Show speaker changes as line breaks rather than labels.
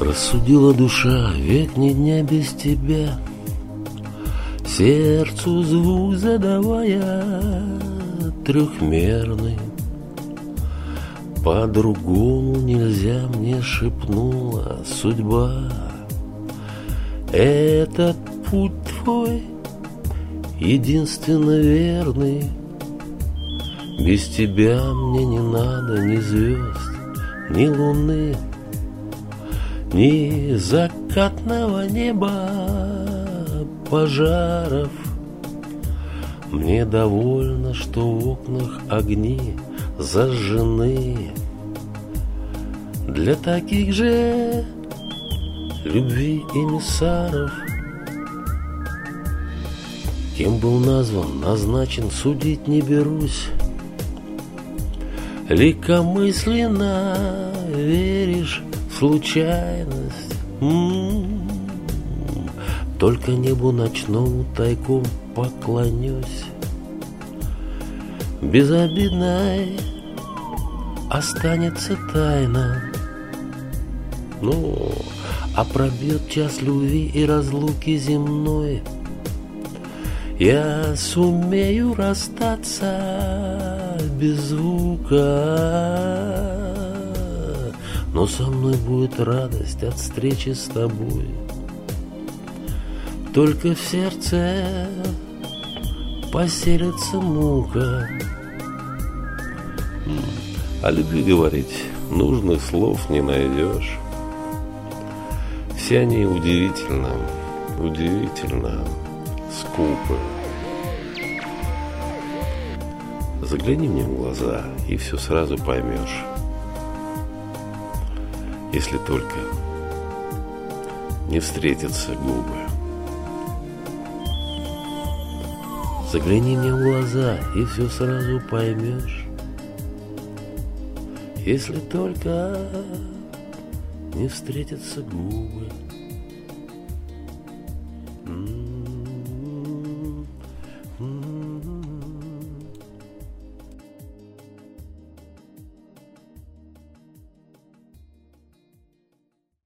Рассудила душа, век ни дня без тебя, сердцу звук задавая трехмерный. По-другому нельзя, мне шепнула судьба. Этот путь твой единственно верный. Без тебя мне не надо ни звезд, ни луны, ни закатного неба, пожаров. Мне довольно, что в окнах огни зажжены. Для таких же любви эмиссаров. Кем был назван, назначен, судить не берусь. Легкомысленно веришь в случайность. Только небу ночному тайком поклонюсь. Безобидной останется тайна. А пробьет час любви и разлуки земной, я сумею расстаться без звука. Но со мной будет радость от встречи с тобой. Только в сердце поселится мука. О любви говорить нужных слов не найдешь. Все они удивительно скупы. Загляни мне в глаза, и все сразу поймешь. Если только не встретятся губы. Загляни мне в глаза, и все сразу поймешь. Если только не встретятся губы.